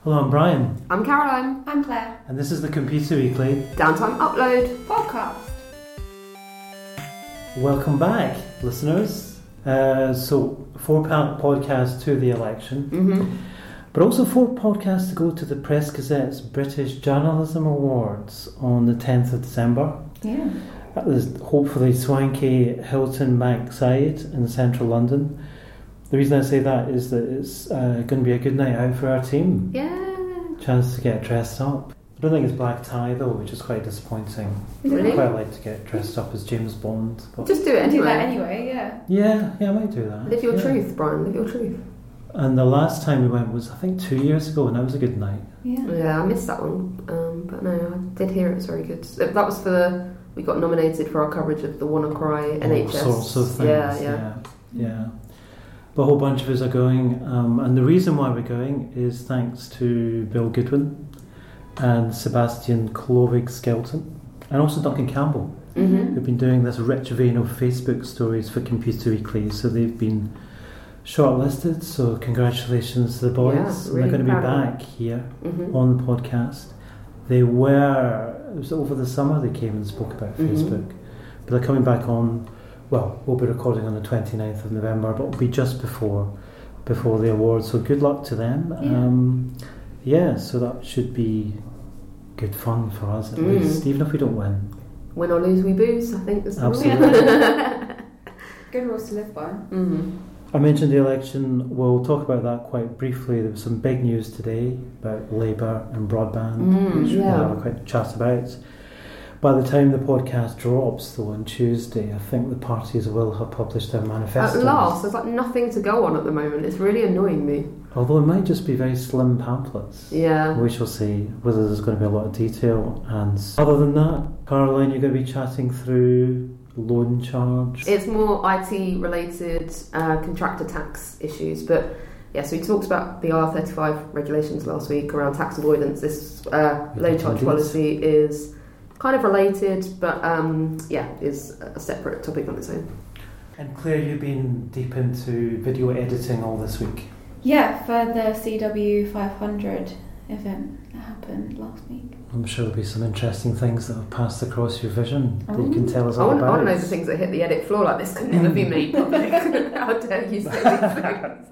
Hello, I'm Brian. I'm Caroline. I'm Claire. And this is the Computer Weekly Downtime Upload Podcast. Welcome back, listeners. So, 4 podcasts to the election, but also 4 podcasts to go to the Press Gazette's British Journalism Awards on the 10th of December. Yeah. That is hopefully swanky Hilton Bankside in central London. The reason I say that is that it's going to be a good night out for our team. Yeah. Chance to get dressed up. I don't think it's black tie though, which is quite disappointing. Really? I quite like to get dressed up as James Bond. But Just do it Do anyway. that anyway, yeah. yeah, I might do that. Live your truth, Brian. Live your truth. And the last time we went was, I think, 2 years ago, and that was a good night. Yeah. Yeah, I missed that one. But no, I did hear it was very good. That was for we got nominated for our coverage of the WannaCry NHS. All sorts of things. Yeah. But a whole bunch of us are going, and the reason why we're going is thanks to Bill Goodwin and Sebastian Clovig-Skelton, and also Duncan Campbell, who've been doing this rich vein of Facebook stories for Computer Weekly. So they've been shortlisted, so congratulations to the boys. Yeah, And they're going to be proud of back here on the podcast. It was over the summer they came and spoke about Facebook, but they're coming back on. Well, we'll be recording on the 29th of November, but it'll be just before the awards, so good luck to them. So that should be good fun for us at least, even if we don't win. Win or lose, we booze, I think is the rule. Absolutely. Good rules to live by. I mentioned the election. We'll talk about that quite briefly. There was some big news today about Labour and broadband, which we'll have a quick chat about. By the time the podcast drops, though, on Tuesday, I think the parties will have published their manifestos. At last, there's like nothing to go on at the moment. It's really annoying me. Although it might just be very slim pamphlets. Yeah. We shall see whether there's going to be a lot of detail. And other than that, Caroline, you're going to be chatting through loan charge. It's more IT related contractor tax issues, but yeah, so we talked about the R35 regulations last week around tax avoidance. This loan charge policy is kind of related, but is a separate topic on its own. And Claire, you've been deep into video editing all this week. Yeah, for the CW 500 event that happened last week. I'm sure there'll be some interesting things that have passed across your vision that you can tell us all I about. want to know the things that hit the edit floor like this could never be made public. How dare you say these things?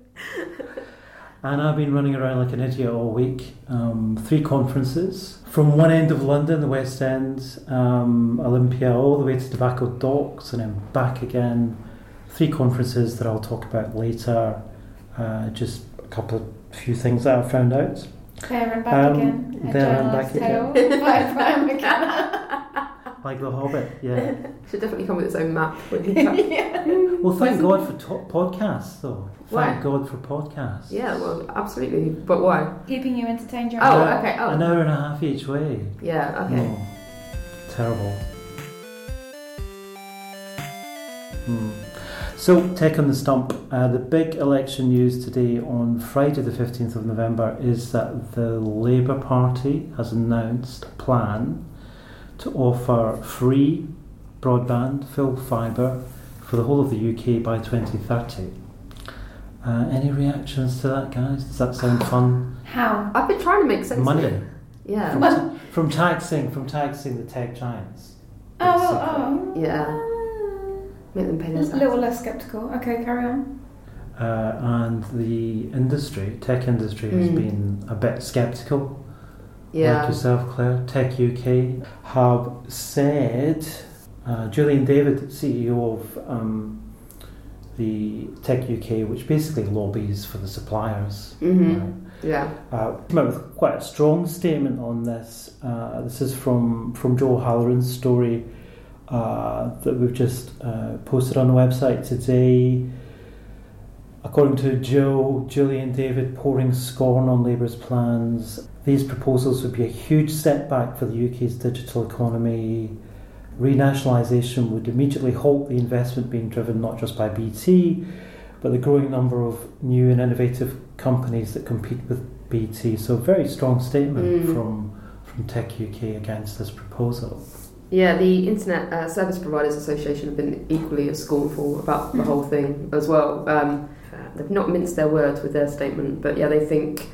And I've been running around like an idiot all week. 3 conferences. From one end of London, the West End, Olympia, all the way to Tobacco Docks, and then back again. 3 conferences that I'll talk about later. Just a few things that I found out. There and back again. There and back again. By Brian McKenna. Like The Hobbit, yeah. Should definitely come with its own map. Yeah. Well, thank God for podcasts, though. Why? Thank God for podcasts. Yeah, well, absolutely. But why? Keeping you entertained. Oh, okay. Oh. An hour and a half each way. Yeah, okay. Oh, terrible. So, Tech on the Stump. The big election news today on Friday the 15th of November is that the Labour Party has announced a plan to offer free broadband, full fibre, for the whole of the UK by 2030. Any reactions to that, guys? Does that sound fun? How? I've been trying to make sense of Money. it. Yeah. From taxing the tech giants. Oh. Yeah. Make them pay A their tax. little less sceptical. Okay, carry on. And the tech industry, has been a bit sceptical. Yeah. Like yourself, Claire. Tech UK have said, Julian David, CEO of the Tech UK, which basically lobbies for the suppliers. Right? Yeah. Came out with quite a strong statement on this. This is from Joe Halloran's story that we've just posted on the website today. According to Julian David pouring scorn on Labour's plans. These proposals would be a huge setback for the UK's digital economy. Renationalisation would immediately halt the investment being driven not just by BT, but the growing number of new and innovative companies that compete with BT. So a very strong statement from Tech UK against this proposal. Yeah, the Internet Service Providers Association have been equally as scornful about the whole thing as well. They've not minced their words with their statement, but yeah, they think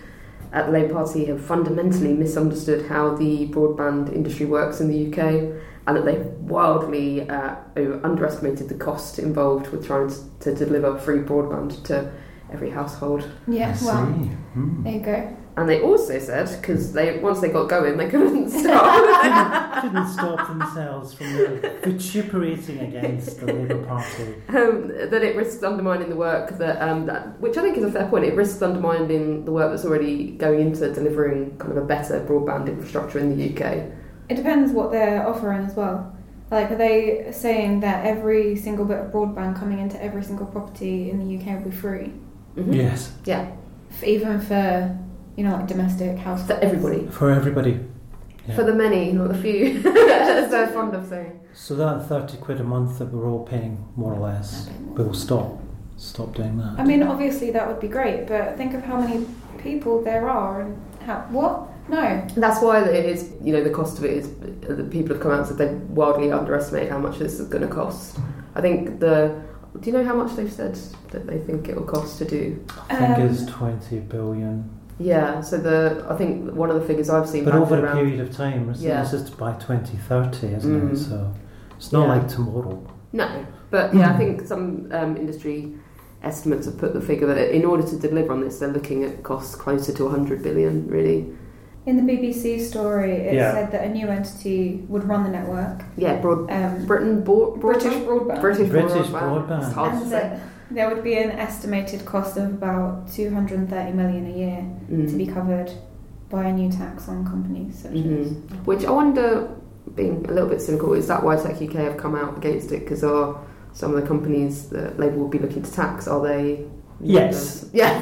at the Labour Party have fundamentally misunderstood how the broadband industry works in the UK, and that they've wildly underestimated the cost involved with trying to deliver free broadband to every household. Yeah, well, there you go. And they also said, because once they got going, they couldn't stop. couldn't stop themselves from vituperating against the Labour Party. That it risks undermining the work which I think is a fair point. It risks undermining the work that's already going into delivering kind of a better broadband infrastructure in the UK. It depends what they're offering as well. Like, are they saying that every single bit of broadband coming into every single property in the UK will be free? Mm-hmm. Yes. Yeah. Even for, like domestic households? For everybody. For everybody. Yeah. For the many, not the few, as they're fond of saying. So that £30 a month that we're all paying, more or less, we'll stop doing that. I mean, obviously that would be great, but think of how many people there are and what? No. That's why it is, the cost of it is, the people have come out and said they wildly underestimate how much this is going to cost. I think do you know how much they've said that they think it will cost to do? I think it's 20 billion. Yeah, so I think one of the figures I've seen... But over a period of time, it's Yeah. just by 2030, isn't it? So it's not like tomorrow. No, but yeah, I think some industry estimates have put the figure that in order to deliver on this, they're looking at costs closer to 100 billion, really. In the BBC story, it said that a new entity would run the network. Yeah, British broadband. British It's broadband. hard to And say. that there would be an estimated cost of about 230 million a year to be covered by a new tax on companies such as... Which I wonder, being a little bit cynical, is that why Tech UK have come out against it? Because are some of the companies that Labour will be looking to tax, are they... Yes. Yeah,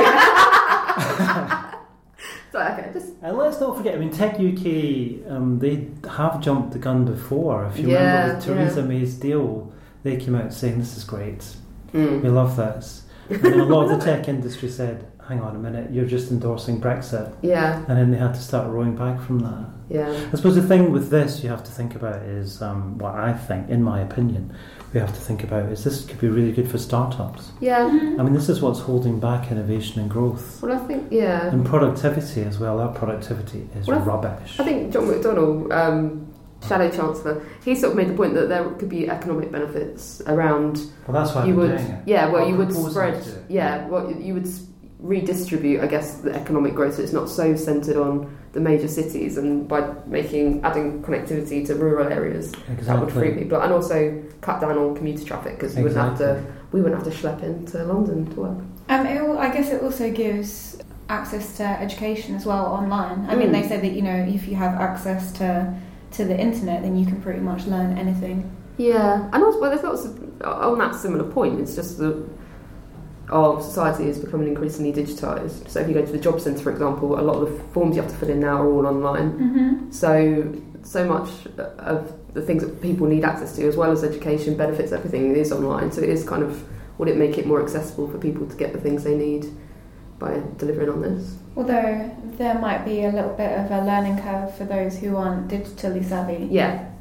okay. So, okay, just... And let's not forget, Tech UK, they have jumped the gun before. If you remember the Theresa May's deal, they came out saying, this is great, we love this. And then a lot of the tech industry said, hang on a minute, you're just endorsing Brexit. Yeah. And then they had to start rowing back from that. Yeah. I suppose the thing with this you have to think about is, what I think, in my opinion, we have to think about is this could be really good for startups. Yeah. This is what's holding back innovation and growth. Well, I think, yeah. And productivity as well. Our productivity is rubbish. I think John McDonnell, Shadow Chancellor, he sort of made the point that there could be economic benefits around... Well, that's why you would, doing it. Yeah, well, you would spread... you would redistribute, I guess, the economic growth so it's not so centred on the major cities, and by adding connectivity to rural areas, that would free people, and also cut down on commuter traffic, because we wouldn't have to schlep into London to work. I guess it also gives access to education as well online. They said that if you have access to the internet, then you can pretty much learn anything. Yeah, and also there's lots of, on that similar point, it's just that our society is becoming increasingly digitised. So if you go to the job centre, for example, a lot of the forms you have to fill in now are all online. So much of the things that people need access to, as well as education, benefits, everything is online. So it is kind of, would it make it more accessible for people to get the things they need by delivering on this? Although there might be a little bit of a learning curve for those who aren't digitally savvy.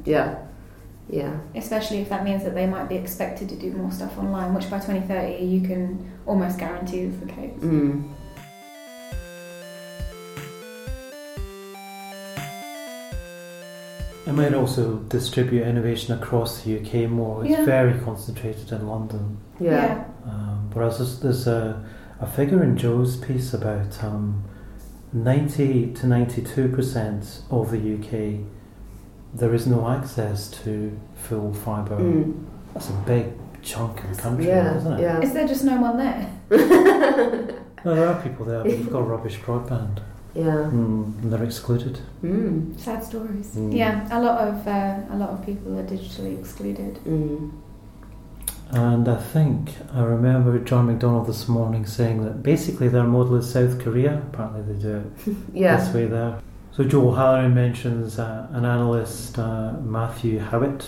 Yeah. Especially if that means that they might be expected to do more stuff online, which by 2030 you can almost guarantee is the case. It might also distribute innovation across the UK more. It's very concentrated in London. Yeah. Whereas there's a figure in Joe's piece about 90 to 92% of the UK, there is no access to full fibre. That's a big chunk of the country, isn't it? Yeah. Is there just no one there? No, there are people there, but we've got rubbish broadband. Yeah. And they're excluded. Sad stories. Yeah, a lot of people are digitally excluded. And I remember John McDonnell this morning saying that basically their model is South Korea. Apparently they do it this way there. So Joe Halloran mentions an analyst, Matthew Howitt,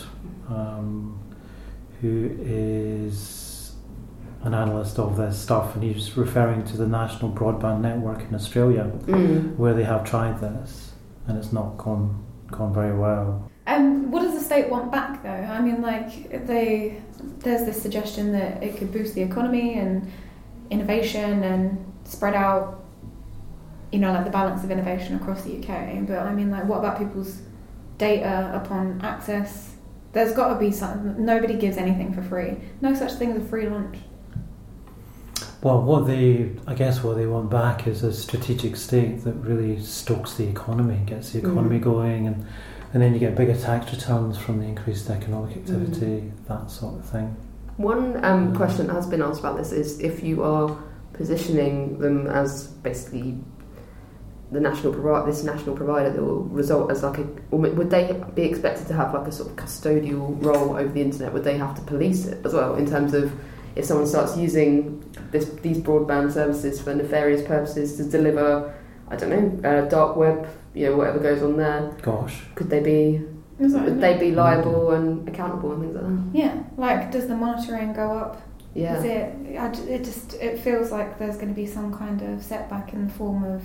who is an analyst of this stuff, and he's referring to the National Broadband Network in Australia, where they have tried this, and it's not gone very well. What does the state want back, though? There's this suggestion that it could boost the economy and innovation and spread out like the balance of innovation across the UK. But I mean, like, what about people's data upon access? There's got to be something. Nobody gives anything for free. No such thing as a free lunch. Well, what they want back is a strategic state that really stokes the economy, gets the economy going, and then you get bigger tax returns from the increased economic activity, that sort of thing. One question that has been asked about this is if you are positioning them as basically this national provider that will result as would they be expected to have like a sort of custodial role over the internet? Would they have to police it as well in terms of if someone starts using these broadband services for nefarious purposes to deliver, I don't know, dark web, whatever goes on there? Gosh, would they be liable and accountable and things like that? Yeah, like does the monitoring go up? Yeah, it feels like there's going to be some kind of setback in the form of.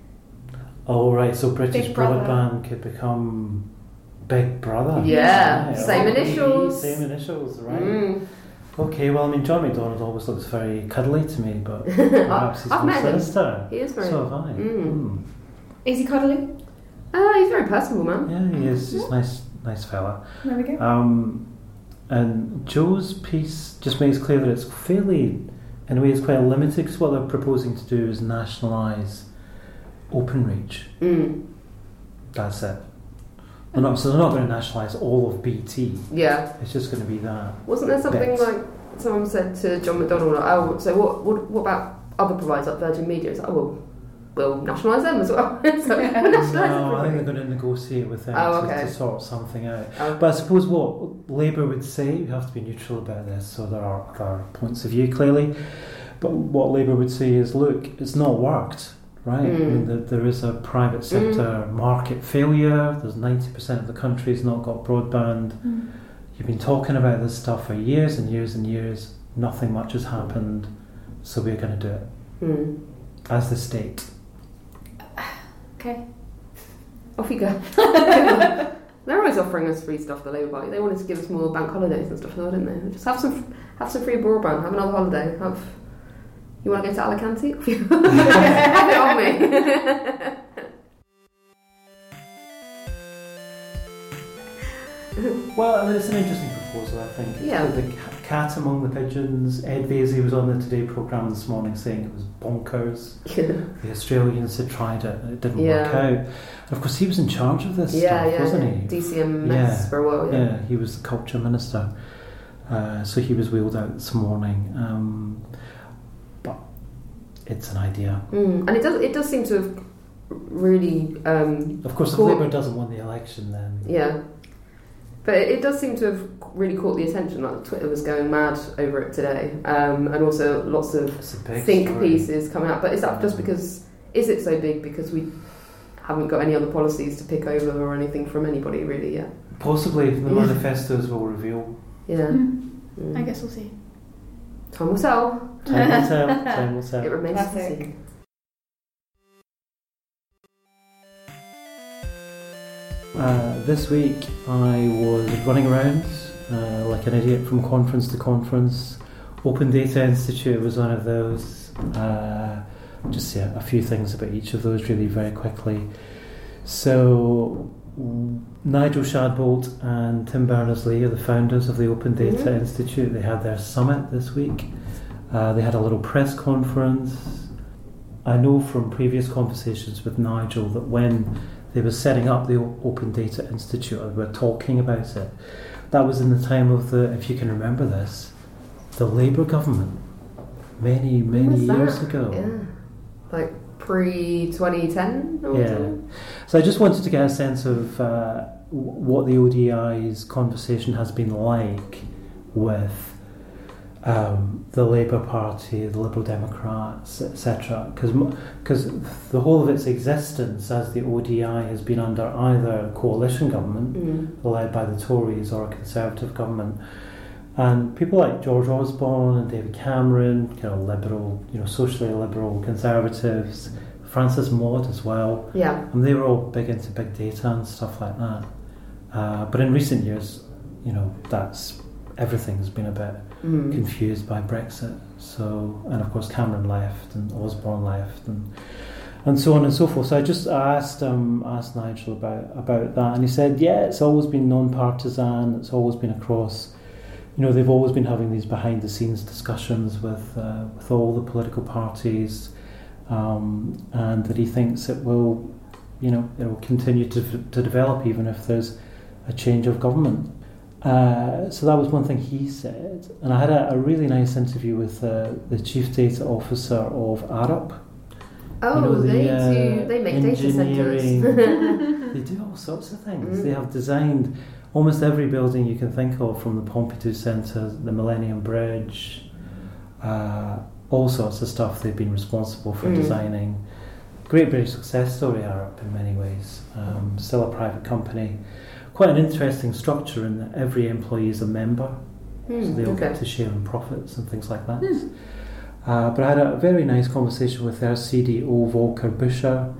Oh right, so British broadband could become Big Brother. Yeah, same initials. Same initials, right? Okay, well, I mean, John McDonnell always looks very cuddly to me, but perhaps he's more sinister. He is very. So have I. Is he cuddly? He's a very personable man. Yeah, he is. He's a nice fella. There we go. And Joe's piece just makes clear that it's fairly, in a way, it's quite limited, because what they're proposing to do is nationalise OpenReach. That's it. They're not going to nationalise all of BT. Yeah. It's just going to be that. Wasn't there something like someone said to John McDonnell, so what about other providers like Virgin Media? It's like, we'll nationalise them as well. No, I think they're going to negotiate with them to sort something out. But I suppose what Labour would say, we have to be neutral about this, so there are other points of view clearly, but what Labour would say is, look, it's not worked. Right, I mean, there is a private sector market failure. There's 90% of the country's not got broadband. You've been talking about this stuff for years and years and years. Nothing much has happened, so we're going to do it as the state. Okay, off you go. They're always offering us free stuff. The Labour Party. They wanted to give us more bank holidays and stuff, didn't they? Just have some free broadband. Have another holiday. You want to go to Alicante? Have it on me. Well, I mean, it's an interesting proposal, I think. Yeah. The cat among the pigeons. Ed Vaizey was on the Today programme this morning saying it was bonkers. The Australians had tried it and it didn't work out. And of course, he was in charge of this stuff, wasn't he? DCMS for a while, Yeah, he was the culture minister. So he was wheeled out this morning. But it's an idea. And it does seem to have really... of course, if Labour doesn't win the election, then... Yeah. But it does seem to have really caught the attention. Like Twitter was going mad over it today, and also lots of think pieces coming out. But is that just because? Is it so big because we haven't got any other policies to pick over or anything from anybody really yet? Possibly. The manifestos will reveal. Yeah. I guess we'll see. Time will tell. Time will tell. It remains to be seen. This week I was running around like an idiot from conference to conference. Open Data Institute was one of those. Just a few things about each of those really very quickly. So Nigel Shadbolt and Tim Berners-Lee are the founders of the Open Data Institute. They had their summit this week. They had a little press conference. I know from previous conversations with Nigel that when they were setting up the Open Data Institute, and we were talking about it, that was in the time of if you can remember this, the Labour government, many years ago. Yeah. Like pre-2010 or something? So I just wanted to get a sense of what the ODI's conversation has been like with the Labour Party, the Liberal Democrats, etc. Because the whole of its existence as the ODI has been under either a coalition government led by the Tories or a Conservative government. And people like George Osborne and David Cameron, liberal, socially liberal Conservatives, Francis Maude as well. Yeah. And they were all big into big data and stuff like that. But in recent years, everything's been a bit confused by Brexit. So, and of course Cameron left and Osborne left, and and so on and so forth. So I asked Nigel about that, and he said, yeah, it's always been non-partisan. It's always been across. They've always been having these behind-the-scenes discussions with all the political parties, and that he thinks it will continue to develop even if there's a change of government. So that was one thing he said. And I had a really nice interview with the Chief Data Officer of Arup. Oh, they make data centres. They do all sorts of things. They have designed almost every building you can think of, from the Pompidou Centre, the Millennium Bridge, all sorts of stuff they've been responsible for designing. Great British success story, Arup, in many ways. Still a private company. Quite an interesting structure in that every employee is a member, so they all get to share in profits and things like that. But I had a very nice conversation with their CDO, Volker Buscher,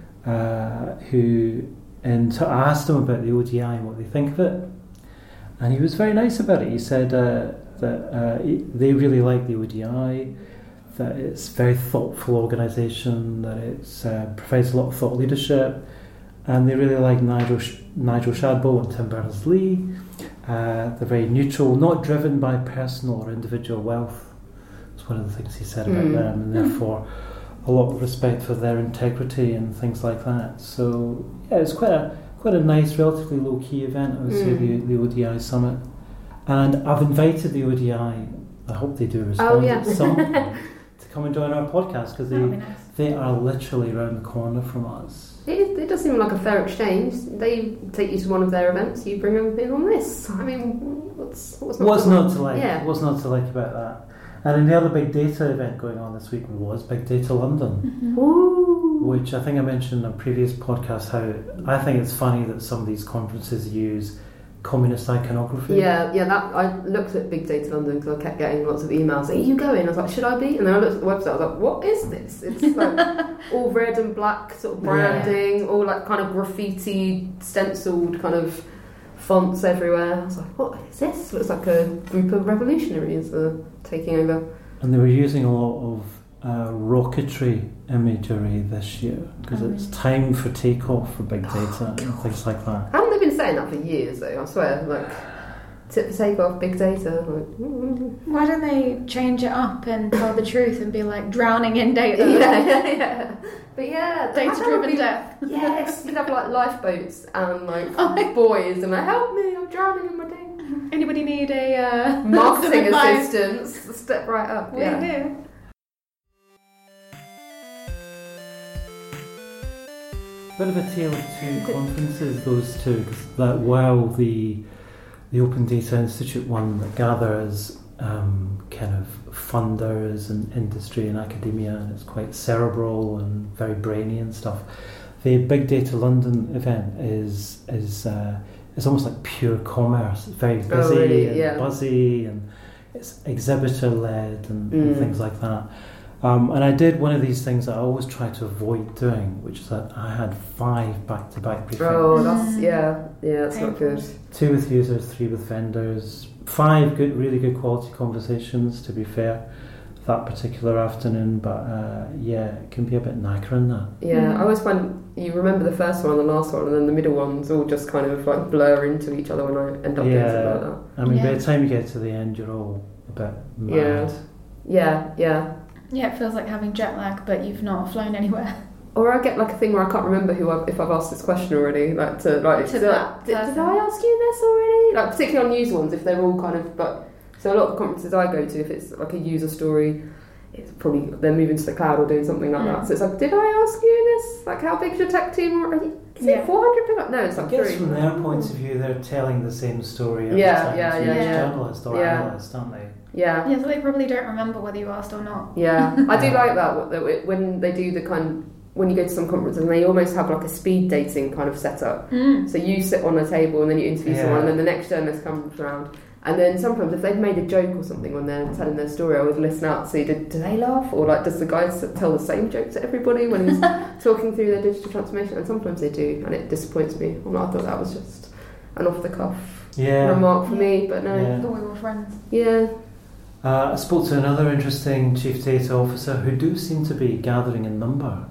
and I asked him about the ODI and what they think of it, and he was very nice about it. He said that they really like the ODI, that it's a very thoughtful organisation, that it provides a lot of thought leadership, and they really like Nigel Shadbolt and Tim Berners-Lee. They're very neutral, not driven by personal or individual wealth. It's one of the things he said about them, and therefore a lot of respect for their integrity and things like that. So yeah, it's quite a nice, relatively low-key event, I would say, the ODI Summit. And I've invited the ODI, I hope they do respond at some point, to come and join our podcast, because they are literally around the corner from us. It does seem like a fair exchange. They take you to one of their events, you bring them in on this. I mean, what's not to like? Yeah. What's not to like about that? And then the other big data event going on this week was Big Data London, which I think I mentioned in a previous podcast, how I think it's funny that some of these conferences use communist iconography. Yeah, that I looked at Big Data London because I kept getting lots of emails. Are you going? I was like, should I be? And then I looked at the website. I was like, what is this? It's like all red and black sort of branding, all like kind of graffiti, stenciled kind of fonts everywhere. I was like, what is this? Looks like a group of revolutionaries taking over. And they were using a lot of rocketry imagery this year, because it's time for takeoff for big data and things like that. Haven't they been saying that for years though? I swear, like, tip for takeoff, big data. Why don't they change it up and tell the truth and be like drowning in data? Yeah. But yeah, data-driven death. Yes, you'd have like lifeboats and like boys and like, help me, I'm drowning in my data. Anybody need a marketing assistance? Step right up. We do. Bit of a tale of two conferences, those two, because while the Open Data Institute one that gathers kind of funders and industry and academia, and it's quite cerebral and very brainy and stuff, the Big Data London event is almost like pure commerce. It's very busy and buzzy, and it's exhibitor led and things like that. And I did one of these things that I always try to avoid doing, which is that I had 5 back-to-back briefings. Oh, that's not good. 2 with users, 3 with vendors. 5 really good quality conversations, to be fair, that particular afternoon. But it can be a bit knackering, that. Yeah, I always find you remember the first one and the last one, and then the middle ones all just kind of like blur into each other when I end up doing something like that. I mean, by the time you get to the end, you're all a bit mad. Yeah, it feels like having jet lag, but you've not flown anywhere. Or I get like a thing where I can't remember if I've asked this question already. Did I ask you this already? Like particularly on news ones, if they're all kind of like. So a lot of conferences I go to, if it's like a user story, it's probably they're moving to the cloud or doing something like that. So it's like, did I ask you this? Like, how big's your tech team? Is it 400 people? No, it's like 3. I guess from their point of view, they're telling the same story every time. Journalist or analyst, aren't they? Yeah, so they probably don't remember whether you asked or not. Yeah, I do like that when they do the kind. When you go to some conferences, and they almost have like a speed dating kind of setup. So you sit on a table and then you interview someone, and then the next journalist comes around. And then sometimes if they've made a joke or something when they're telling their story, I always listen out to see, do they laugh? Or like, does the guy tell the same joke to everybody when he's talking through their digital transformation? And sometimes they do, and it disappoints me. Well, I thought that was just an off-the-cuff remark for me, but no. I thought we were friends. Yeah. I spoke to another interesting Chief Data Officer who do seem to be gathering in number.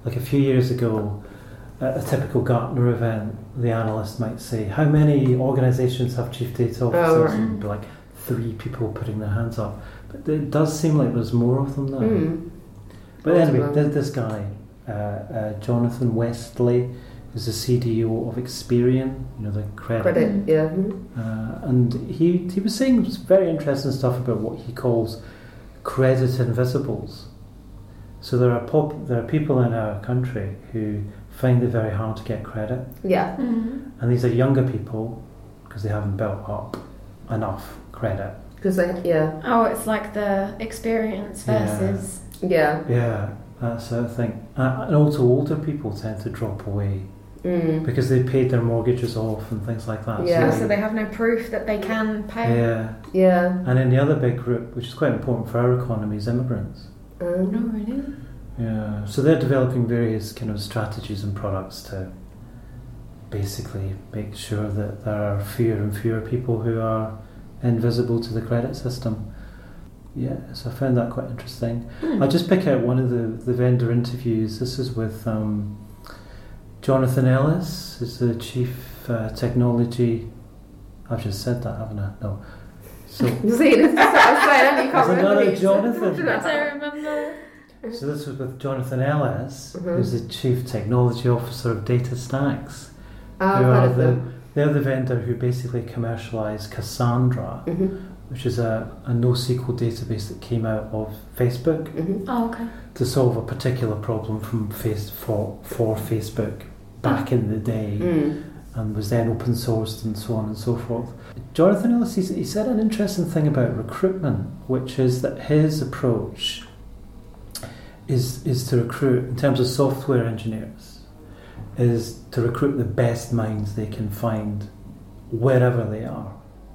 Like a few years ago, at a typical Gartner event, the analyst might say, how many organisations have chief data officers? right. And be like 3 people putting their hands up. But it does seem like there's more of them now. But anyway, this guy, Jonathan Westley, is the CDO of Experian, the credit. Yeah. And he was saying some very interesting stuff about what he calls credit invisibles. So there are people in our country who find it very hard to get credit. Yeah. And these are younger people because they haven't built up enough credit. Because Oh, it's like the experience versus... Yeah. Yeah, that's the thing. And also older people tend to drop away because they paid their mortgages off and things like that. Yeah. So they have no proof that they can pay. Yeah. Yeah. And then the other big group, which is quite important for our economy, is immigrants. Oh, really? Yeah. So they're developing various kind of strategies and products to basically make sure that there are fewer and fewer people who are invisible to the credit system. Yeah, so I found that quite interesting. I'll just pick out one of the vendor interviews. This is with Jonathan Ellis, who's the chief technology. I've just said that, haven't I? No. So See, this is what I was saying, you can't there's remember another these. Jonathan. I remember. So this was with Jonathan Ellis, who's the chief technology officer of DataStax. I've heard of them. They're the vendor who basically commercialised Cassandra, which is a NoSQL database that came out of Facebook Oh, okay. to solve a particular problem from for Facebook back in the day, and was then open sourced and so on and so forth. Jonathan Ellis, he said an interesting thing about recruitment, which is that his approach is to recruit, in terms of software engineers, is to recruit the best minds they can find wherever they are.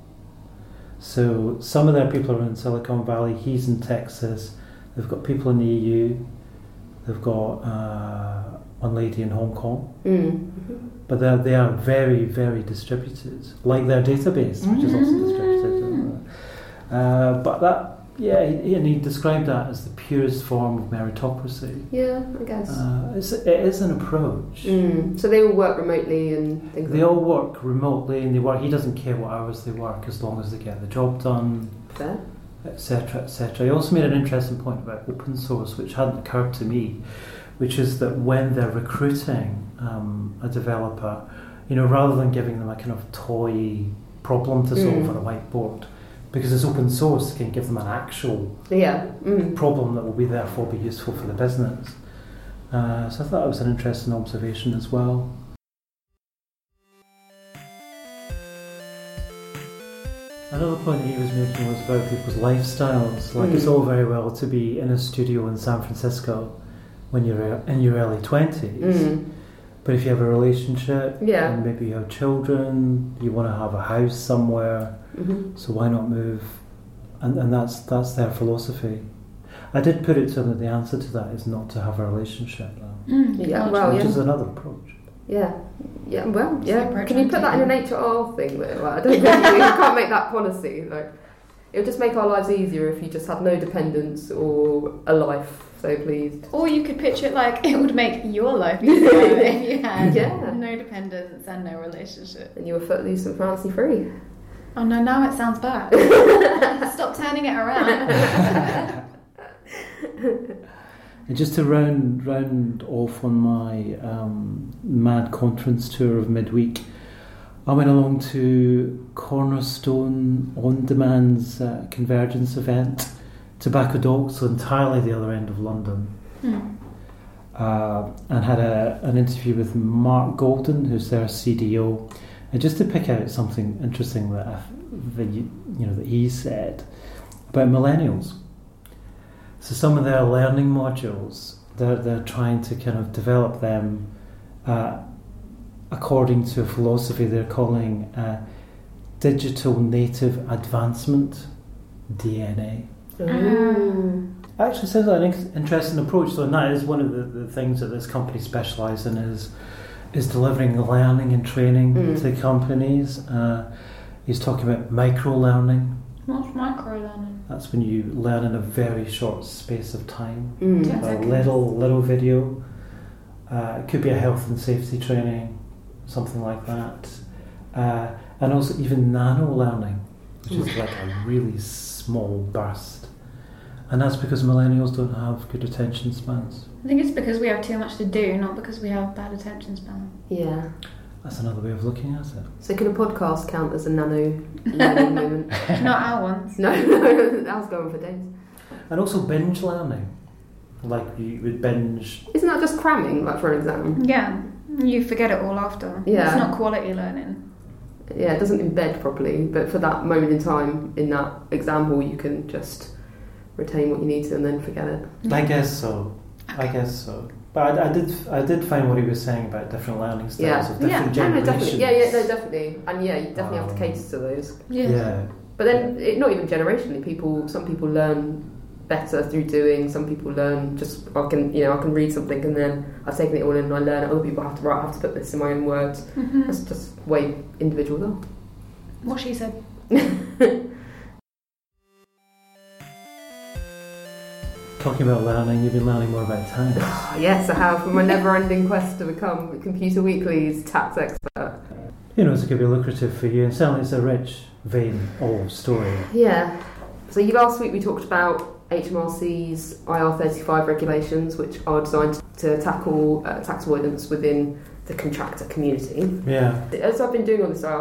So some of their people are in Silicon Valley, he's in Texas, they've got people in the EU, they've got one lady in Hong Kong, but they are very, very distributed, like their database, which is also distributed. But that, and he described that as the purest form of meritocracy. Yeah, I guess. It is an approach. So they all work remotely and things They all work remotely, and he doesn't care what hours they work as long as they get the job done, Fair. etc., etc. He also made an interesting point about open source, which hadn't occurred to me, which is that when they're recruiting a developer, rather than giving them a kind of toy problem to solve on a whiteboard, because it's open source, can give them an actual problem that will therefore be useful for the business. So I thought that was an interesting observation as well. Another point that he was making was about people's lifestyles. Like it's all very well to be in a studio in San Francisco when you're in your early 20s, but if you have a relationship and maybe you have children, you want to have a house somewhere, so why not move? And that's their philosophy. I did put it to them that the answer to that is not to have a relationship, though, which is another approach. Can you put that in an HR thing though? Like, I don't think you can't make that policy. Like, it would just make our lives easier if you just had no dependents or a life. So pleased. Or you could picture it like it would make your life easier if you had no dependence and no relationship. And you were footloose and fancy free. Oh no, now it sounds bad. Stop turning it around. And just to round off on my mad conference tour of midweek, I went along to Cornerstone On Demand's Convergence event, Tobacco Dock, so entirely the other end of London, and had an interview with Mark Golden, who's their CDO, and just to pick out something interesting that he said about millennials. So some of their learning modules, they're trying to kind of develop them according to a philosophy they're calling digital native advancement, DNA. Actually sounds like an interesting approach. So that is one of the things that this company specialises in is delivering learning and training to companies. He's talking about micro-learning. What's micro-learning? That's when you learn in a very short space of time. A little video. It could be a health and safety training, something like that. And also even nano learning, which is like a really small burst. And that's because millennials don't have good attention spans. I think it's because we have too much to do, not because we have bad attention span. Yeah. That's another way of looking at it. So can a podcast count as a nano learning moment? Not our ones. No, I was going for days. And also binge learning. Like you would binge. Isn't that just cramming, like for an exam? Yeah, you forget it all after. Yeah. It's not quality learning. Yeah, it doesn't embed properly, but for that moment in time in that exam hall, you can just retain what you need to and then forget it. I guess so. I guess so. But I did find what he was saying about different learning styles of different generations. Definitely. Definitely. And yeah, you definitely have to cater to those. Yeah. But then, not even generationally. Some people learn better through doing. Some people learn just I can read something and then I've taken it all in and I learn it. Other people have to put this in my own words. Mm-hmm. That's just way individual though. What she said. Talking about learning, you've been learning more about tax. Yes, I have. From my never-ending quest to become Computer Weekly's tax expert. Who knows, it could be lucrative for you, and certainly it's a rich vein of story. Yeah. So last week we talked about HMRC's IR35 regulations, which are designed to tackle tax avoidance within the contractor community. Yeah. As I've been doing on this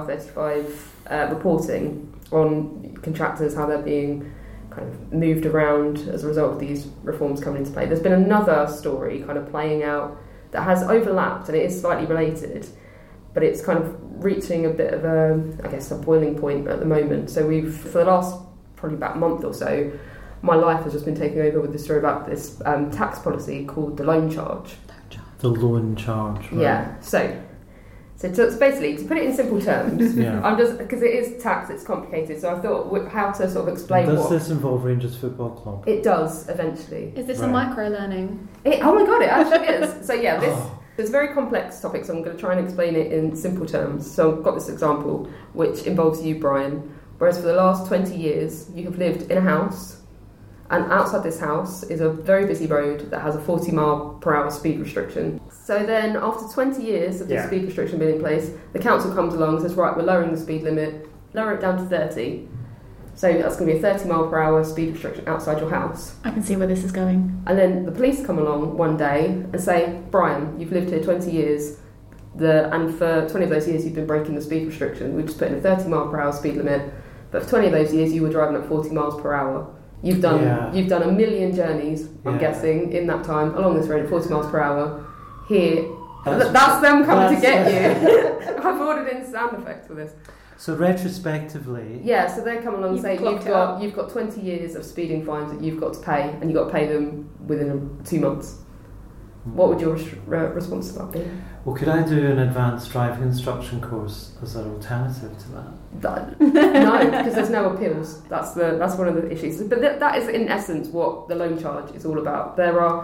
IR35 reporting on contractors, how they're being kind of moved around as a result of these reforms coming into play, there's been another story kind of playing out that has overlapped and it is slightly related, but it's kind of reaching a bit of a boiling point at the moment. So for the last probably about a month or so, my life has just been taken over with the story about this tax policy called the loan charge. The loan charge, right? Yeah. So it's basically, to put it in simple terms, Yeah. I'm just, because it is tax, it's complicated, so I thought how to sort of explain Does this involve Rangers Football Club? It does, eventually. Is this Right. a micro-learning? Oh my god, it actually is. So yeah, this is a very complex topic, so I'm going to try and explain it in simple terms. So I've got this example, which involves you, Brian. Whereas for the last 20 years, you have lived in a house, and outside this house is a very busy road that has a 40-mile-per-hour speed restriction. So then, after 20 years of this speed restriction being in place, the council comes along and says, right, we're lowering the speed limit, lower it down to 30. So that's going to be a 30-mile-per-hour speed restriction outside your house. I can see where this is going. And then the police come along one day and say, Brian, you've lived here 20 years, and for 20 of those years you've been breaking the speed restriction. We just put in a 30-mile-per-hour speed limit, but for 20 of those years you were driving at 40 miles per hour. You've done a million journeys, I'm guessing, in that time, along this road at 40 miles per hour. Here, that's them coming to get you. I've ordered in sound effects for this. So retrospectively... Yeah, so they come along and say, you've got 20 years of speeding fines that you've got to pay, and you've got to pay them within 2 months. What would your response to that be? Well, could I do an advanced driving instruction course as an alternative to that? No, because there's no appeals. That's one of the issues. But that is, in essence, what the loan charge is all about. There are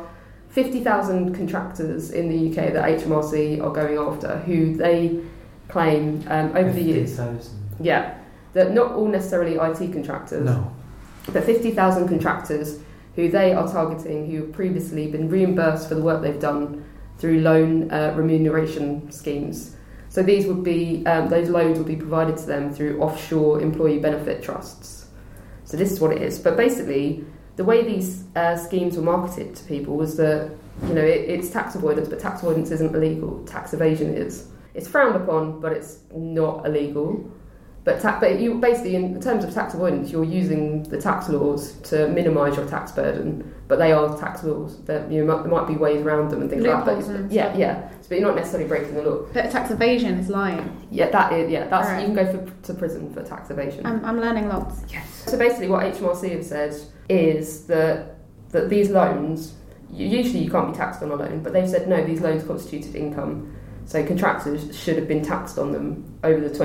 50,000 contractors in the UK that HMRC are going after, who they claim over the years. 50,000. Yeah, that not all necessarily IT contractors. No. But 50,000 contractors who they are targeting, who have previously been reimbursed for the work they've done through loan remuneration schemes. So these would be those loans would be provided to them through offshore employee benefit trusts. So this is what it is. But basically, the way these schemes were marketed to people was that it's tax avoidance, but tax avoidance isn't illegal. Tax evasion is. It's frowned upon, but it's not illegal. But you basically, in terms of tax avoidance, you're using the tax laws to minimise your tax burden. But they are tax laws. There might be ways around them and things like that. But you're not necessarily breaking the law. But tax evasion is lying. Yeah, that is. Yeah, that's Right. You can go to prison for tax evasion. I'm learning lots. Yes. So basically, what HMRC have said is that these loans, usually you can't be taxed on a loan, but they've said no, these loans constituted income. So contractors should have been taxed on them over this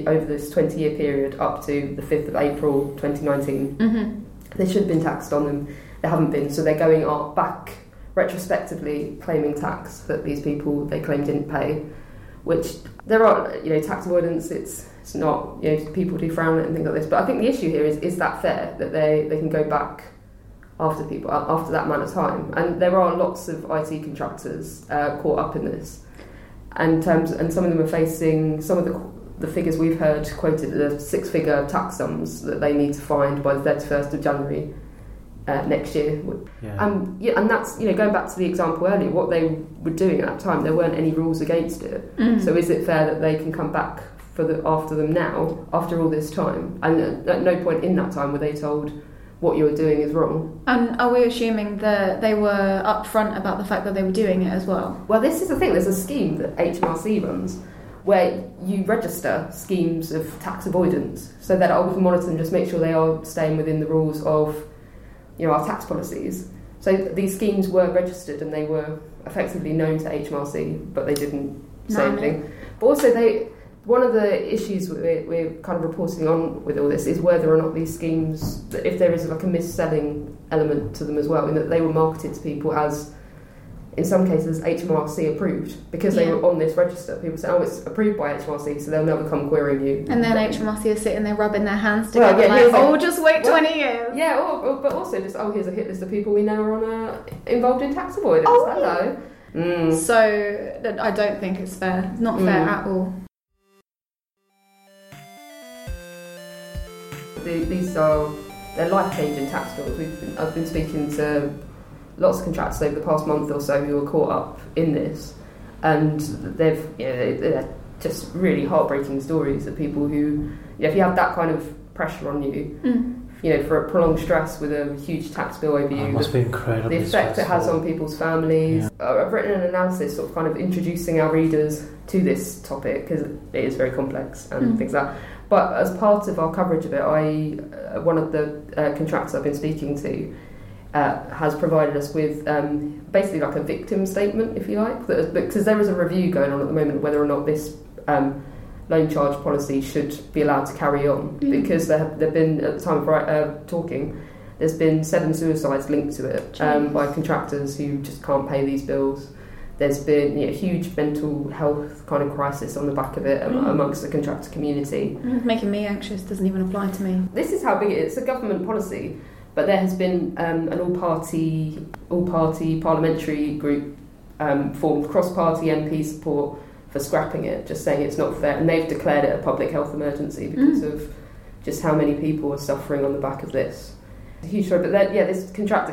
20-year period up to the 5th of April 2019. Mm-hmm. They should have been taxed on them. They haven't been, so they're going back retrospectively claiming tax that these people they claim didn't pay. Which there are, tax avoidance. It's not, people do frown at it and things like this. But I think the issue here is that fair that they can go back after people after that amount of time. And there are lots of IT contractors caught up in this, and some of them are facing some of the figures we've heard quoted, the six-figure tax sums that they need to find by the 31st of January next year. And that's, going back to the example earlier, what they were doing at that time, there weren't any rules against it. So is it fair that they can come back after them now, after all this time? And at no point in that time were they told what you're doing is wrong. And are we assuming that they were upfront about the fact that they were doing it as well? Well, this is the thing. There's a scheme that HMRC runs where you register schemes of tax avoidance so that we can monitor them, just make sure they are staying within the rules of our tax policies. So these schemes were registered and they were effectively known to HMRC, but they didn't say anything. But also one of the issues we're kind of reporting on with all this is whether or not these schemes, if there is like a mis-selling element to them as well, in that they were marketed to people as, in some cases, HMRC approved, because they were on this register. People say, it's approved by HMRC, so they'll never come querying you. And then HMRC is sitting there rubbing their hands together just wait 20 years. Yeah, but also just, here's a hit list of people we know are involved in tax avoidance. Hello. So I don't think it's fair. It's not fair at all. They're life-changing tax bills. I've been speaking to lots of contractors over the past month or so who are caught up in this, and they're just really heartbreaking stories of people who, if you have that kind of pressure on you, for a prolonged stress with a huge tax bill over you, it must be incredibly the effect stressful. It has on people's families. I've written an analysis sort of kind of introducing our readers to this topic because it is very complex and things like that. But as part of our coverage of it, one of the contractors I've been speaking to has provided us with basically like a victim statement, if you like, because there is a review going on at the moment whether or not this loan charge policy should be allowed to carry on, because there have been, at the time of talking, there's been 7 suicides linked to it by contractors who just can't pay these bills. There's been a huge mental health kind of crisis on the back of it amongst the contractor community. It's making me anxious. Doesn't even apply to me. This is how big it is. It's a government policy, but there has been an all-party parliamentary group formed, cross-party MP support for scrapping it, just saying it's not fair, and they've declared it a public health emergency because of just how many people are suffering on the back of this. It's a huge story, but this contractor,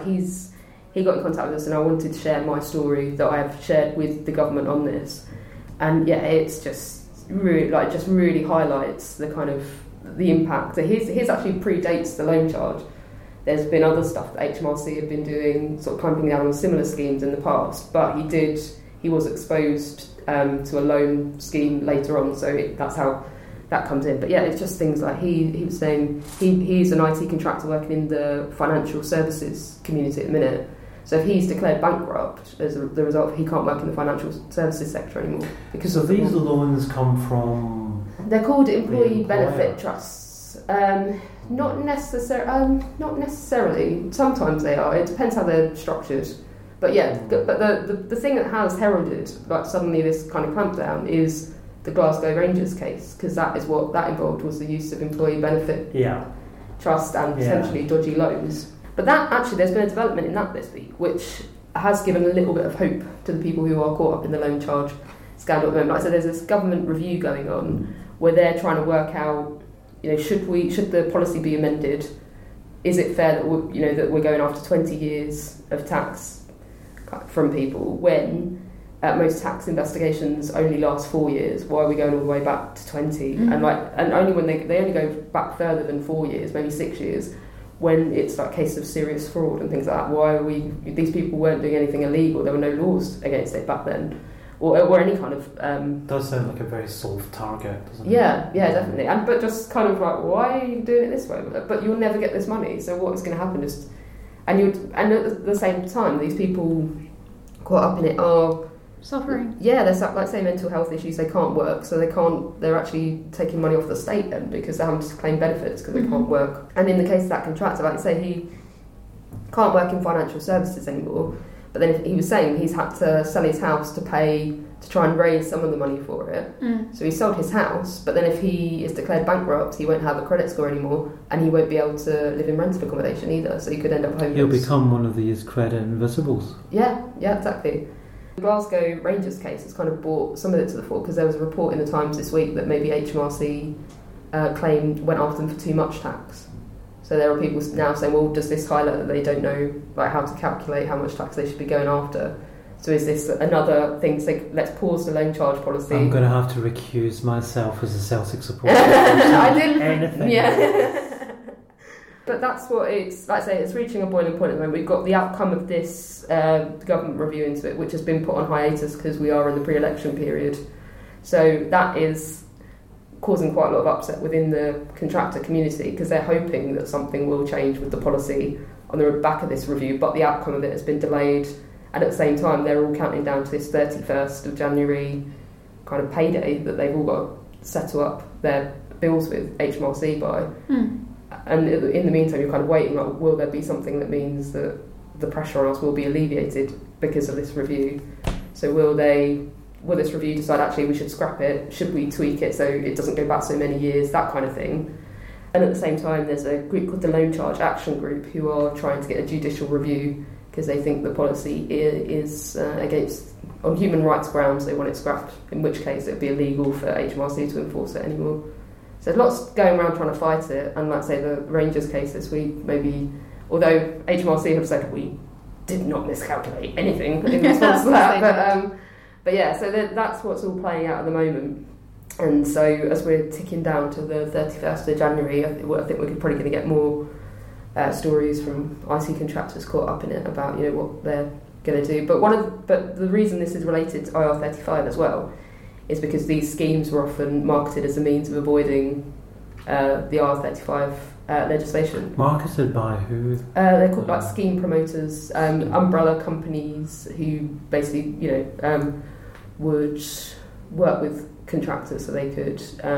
he got in contact with us, and I wanted to share my story that I have shared with the government on this. And it's just really highlights the kind of the impact. So his actually predates the loan charge. There's been other stuff that HMRC have been doing, sort of clamping down on similar schemes in the past, but he was exposed to a loan scheme later on, so that's how that comes in. But it's just things like he was saying he's an IT contractor working in the financial services community at the minute. So if he's declared bankrupt as the result, he can't work in the financial services sector anymore. So these loans come from... They're called employee benefit trusts. Not necessarily. Sometimes they are. It depends how they're structured. But the thing that has heralded suddenly this kind of clampdown is the Glasgow Rangers case, because that is what that involved, was the use of employee benefit trust and potentially dodgy loans. But there's been a development in that this week, which has given a little bit of hope to the people who are caught up in the loan charge scandal at the moment. Like I said, there's this government review going on where they're trying to work out, should the policy be amended? Is it fair that we're going after 20 years of tax from people when most tax investigations only last 4 years? Why are we going all the way back to 20? And only when they only go back further than 4 years, maybe 6 years, when it's like case of serious fraud and things like that. Why are these people weren't doing anything illegal, there were no laws against it back then, or any kind of... does sound like a very soft target, doesn't it? Yeah, definitely. But just kind of like, why are you doing it this way? But you'll never get this money, so what's going to happen is... And at the same time, these people caught up in it are... suffering. Yeah, there's like say mental health issues, they can't work, so they're actually taking money off the state then, because they're having to claim benefits because they can't work. And in the case of that contractor, like I say, he can't work in financial services anymore, but then he was saying he's had to sell his house to pay to try and raise some of the money for it. So he sold his house, but then if he is declared bankrupt, he won't have a credit score anymore, and he won't be able to live in rental accommodation either, so he could end up homeless. He'll become one of these credit invisibles. Yeah, exactly. The Glasgow Rangers case has kind of brought some of it to the fore, because there was a report in the Times this week that maybe HMRC went after them for too much tax. So there are people now saying, well, does this highlight that they don't know like how to calculate how much tax they should be going after? So is this another thing to say, let's pause the loan charge policy? I'm going to have to recuse myself as a Celtic supporter. I didn't. Anything. Yeah. But that's what it's, like I say, it's reaching a boiling point at the moment. We've got the outcome of this government review into it, which has been put on hiatus because we are in the pre-election period. So that is causing quite a lot of upset within the contractor community, because they're hoping that something will change with the policy on the back of this review, but the outcome of it has been delayed. And at the same time, they're all counting down to this 31st of January kind of payday that they've all got to settle up their bills with HMRC by. And in the meantime, you're kind of waiting, like, will there be something that means that the pressure on us will be alleviated because of this review? So will this review decide, actually, we should scrap it? Should we tweak it so it doesn't go back so many years? That kind of thing. And at the same time, there's a group called the Loan Charge Action Group who are trying to get a judicial review, because they think the policy is against, on human rights grounds, they want it scrapped, in which case it would be illegal for HMRC to enforce it anymore. So there's lots going around trying to fight it, and like I say, the Rangers case this week, maybe, although HMRC have said we did not miscalculate anything in response to that, but yeah, so that's what's all playing out at the moment. And so as we're ticking down to the 31st of January, I think we're probably going to get more stories from IT contractors caught up in it about what they're going to do. But the reason this is related to IR35 as well is because these schemes were often marketed as a means of avoiding the IR35 legislation. Marketed by who? They're called like scheme promoters, umbrella companies who basically would work with contractors so they could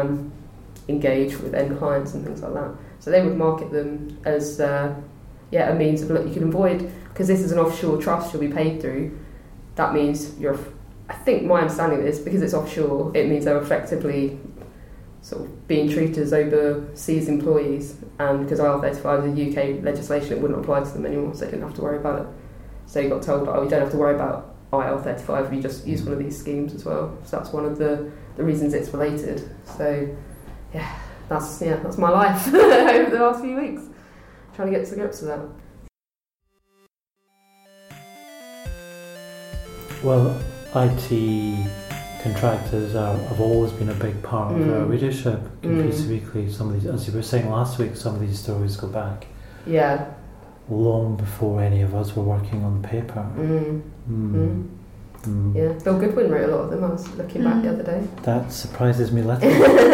engage with end clients and things like that. So they would market them as a means of, look, you can avoid, because this is an offshore trust you'll be paid through. That means I think my understanding of this, because it's offshore, it means they're effectively sort of being treated as overseas employees, and because IR35 is a UK legislation, it wouldn't apply to them anymore, so they didn't have to worry about it. So you got told, you don't have to worry about IR35 if you just use one of these schemes as well. So that's one of the reasons it's related. So yeah, that's my life over the last few weeks, trying to get to grips with that. Well, IT contractors have always been a big part of our readership. Computer Weekly, some of these, as you were saying last week, some of these stories go back long before any of us were working on the paper. Yeah, Bill Goodwin wrote a lot of them. I was looking back the other day. That surprises me little.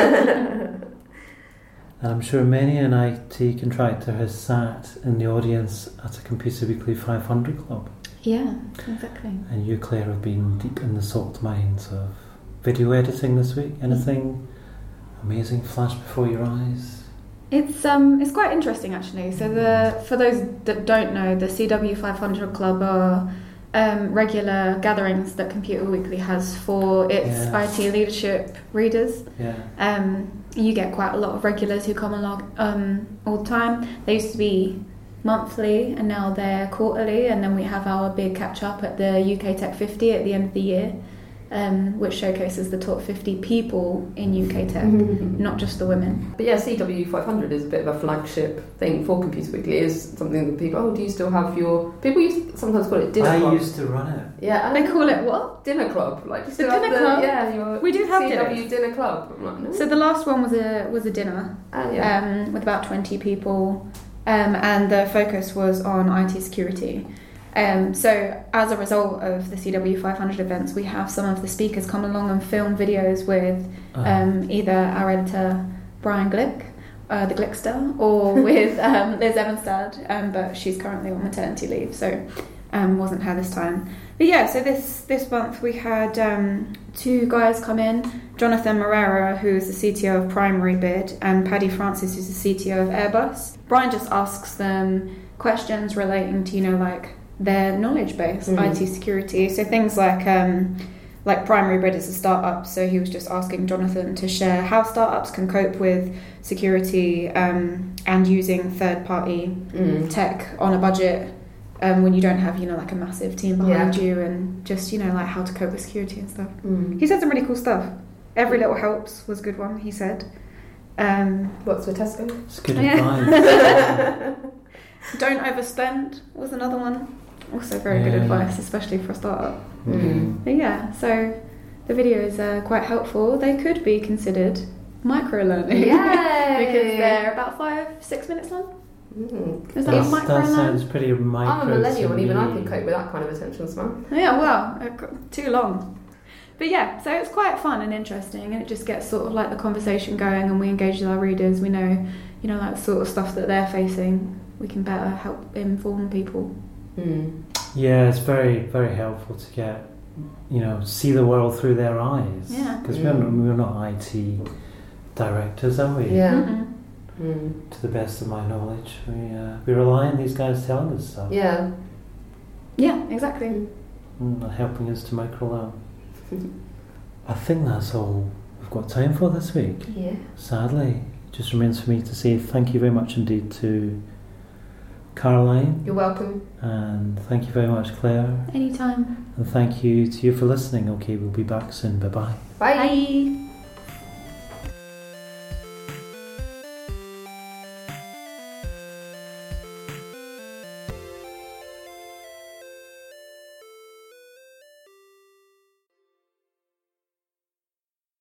And I'm sure many an IT contractor has sat in the audience at a Computer Weekly 500 Club. Yeah, exactly. And you, Claire, have been deep in the salt mines of video editing this week. Anything amazing flash before your eyes? It's quite interesting, actually. So for those that don't know, the CW 500 Club are regular gatherings that Computer Weekly has for its IT leadership readers. You get quite a lot of regulars who come along all the time. They used to be monthly and now they're quarterly, and then we have our big catch up at the UK Tech 50 at the end of the year, which showcases the top 50 people in UK Tech, not just the women. But yeah, CW 500 is a bit of a flagship thing for Computer Weekly. It is something that people, do you still have your... People used to sometimes call it dinner club. I used to run it. Yeah, and they call it what? Dinner club. Like, the dinner club? Yeah, we do have CW dinner club. I'm like, no. So the last one was a dinner with about 20 people, and the focus was on IT security. So as a result of the CW 500 events, we have some of the speakers come along and film videos with either our editor Brian Glick, the Glickster, or with Liz Evanstad, but she's currently on maternity leave, so wasn't her this time. But yeah, so this month we had two guys come in, Jonathan Moreira, who's the CTO of Primary Bid, and Paddy Francis, who's the CTO of Airbus. Brian just asks them questions relating to, like, their knowledge base, IT security. So things like like Primary Bread is a startup, so he was just asking Jonathan to share how startups can cope with security and using third-party tech on a budget when you don't have, like a massive team behind you, and just, like how to cope with security and stuff. He said some really cool stuff. Every little helps was a good one, he said. Works for Tesco. It's good advice. Don't overspend was another one. Also very good advice, especially for a startup. But yeah, so the videos are quite helpful. They could be considered micro-learning. Because they're about 5-6 minutes long. Is that that sounds pretty micro. I'm a millennial, and even I can cope with that kind of attention span. Yeah, well, too long. But yeah, so it's quite fun and interesting, and it just gets sort of like the conversation going, and we engage with our readers. We know, that sort of stuff that they're facing. We can better help inform people. Yeah, it's very, very helpful to get, see the world through their eyes. Yeah. Because we're not IT directors, are we? Yeah. To the best of my knowledge, we rely on these guys telling us stuff. Yeah. Yeah, exactly. Helping us to micro-learn. I think that's all we've got time for this week. Yeah. Sadly, it just remains for me to say thank you very much indeed to Caroline. You're welcome. And thank you very much, Claire. Anytime. And thank you to you for listening. Okay, we'll be back soon. Bye-bye. Bye. Bye.